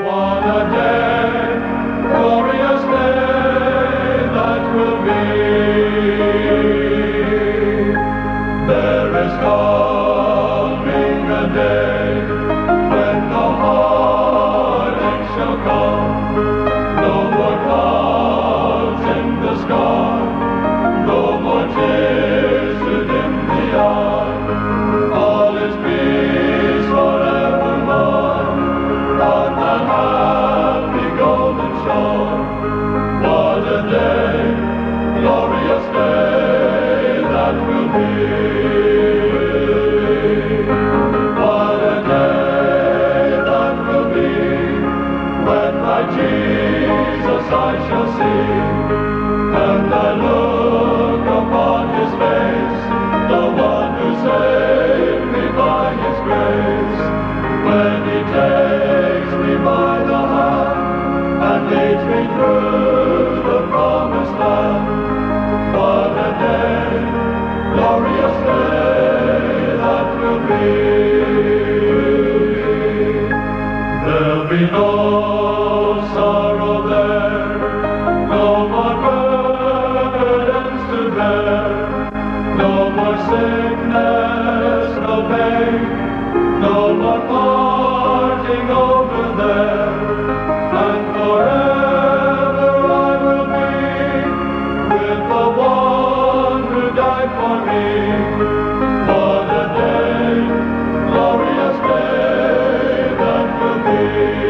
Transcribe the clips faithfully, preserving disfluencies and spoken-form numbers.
What a day, glorious day that will be. There is coming a day when no heartache shall come, no more clouds in the sky, no more tears to dim the eye. All is peace forevermore on that happy golden shore. What a day, glorious day that will be. What a day that will be, when my Jesus I shall see, and I look upon his face, the one who saved me by his grace. When he takes me by the hand and leads me through the promised land. What a day, glorious day that will be. There'll be no sorrow there, no more burdens to bear, no more sickness, no pain, no more parting over there, and forever I will be with the one who died for me. What a day, glorious day that will be.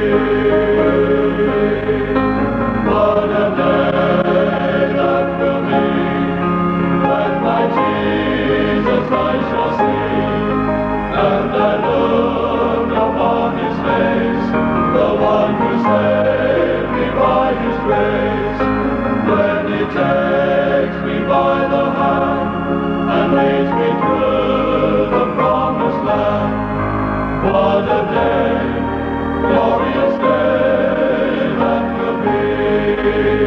What a day that will be, when my Jesus I shall see, and I look upon his face, the one who saved me by his grace. When he takes me by the hand and leads me through the promised land. What a day, glorious day that will be.